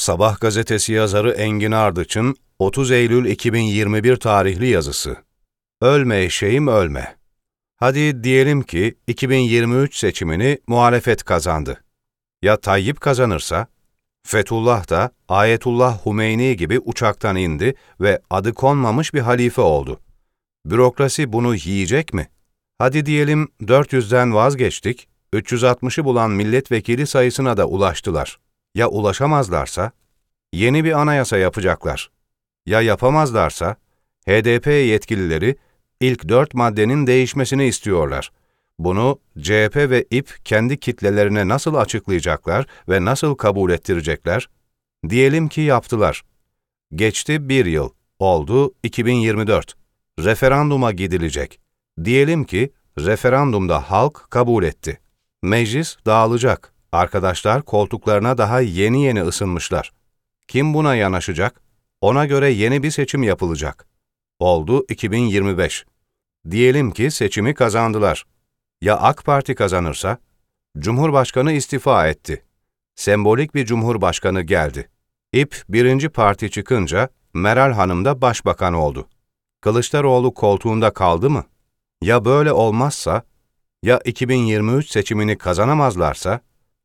Sabah gazetesi yazarı Engin Ardıç'ın 30 Eylül 2021 tarihli yazısı. Ölme eşeğim ölme. Hadi diyelim ki 2023 seçimini muhalefet kazandı. Ya Tayyip kazanırsa? Fethullah da Ayetullah Hümeyni gibi uçaktan indi ve adı konmamış bir halife oldu. Bürokrasi bunu yiyecek mi? Hadi diyelim 400'den vazgeçtik, 360'ı bulan milletvekili sayısına da ulaştılar. Ya ulaşamazlarsa? Yeni bir anayasa yapacaklar. Ya yapamazlarsa? HDP yetkilileri ilk 4 maddenin değişmesini istiyorlar. Bunu CHP ve İP kendi kitlelerine nasıl açıklayacaklar ve nasıl kabul ettirecekler? Diyelim ki yaptılar. Geçti 1 yıl, oldu 2024. Referanduma gidilecek. Diyelim ki referandumda halk kabul etti. Meclis dağılacak. Arkadaşlar koltuklarına daha yeni ısınmışlar. Kim buna yanaşacak? Ona göre yeni bir seçim yapılacak. Oldu 2025. Diyelim ki seçimi kazandılar. Ya AK Parti kazanırsa? Cumhurbaşkanı istifa etti. Sembolik bir cumhurbaşkanı geldi. İP birinci parti çıkınca Meral Hanım da başbakan oldu. Kılıçdaroğlu koltuğunda kaldı mı? Ya böyle olmazsa? Ya 2023 seçimini kazanamazlarsa?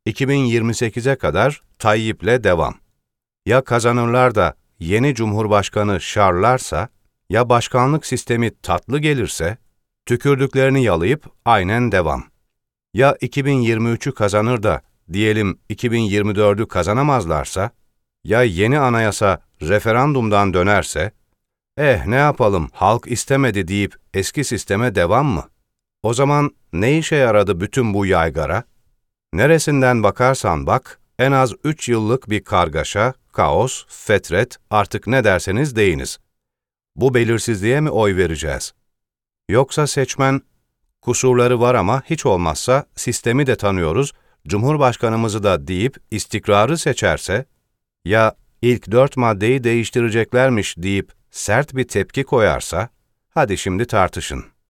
2028'e kadar Tayyip'le devam. Ya kazanırlar da yeni cumhurbaşkanı şarlarsa? Ya başkanlık sistemi tatlı gelirse? Tükürdüklerini yalayıp aynen devam. Ya 2023'ü kazanır da diyelim 2024'ü kazanamazlarsa? Ya yeni anayasa referandumdan dönerse? Ne yapalım halk istemedi deyip eski sisteme devam mı? O zaman ne işe yaradı bütün bu yaygara? Neresinden bakarsan bak, en az 3 yıllık bir kargaşa, kaos, fetret, artık ne derseniz deyiniz. Bu belirsizliğe mi oy vereceğiz? Yoksa seçmen, kusurları var ama hiç olmazsa sistemi de tanıyoruz, Cumhurbaşkanımızı da deyip istikrarı seçerse, ya ilk 4 maddeyi değiştireceklermiş deyip sert bir tepki koyarsa, hadi şimdi tartışın.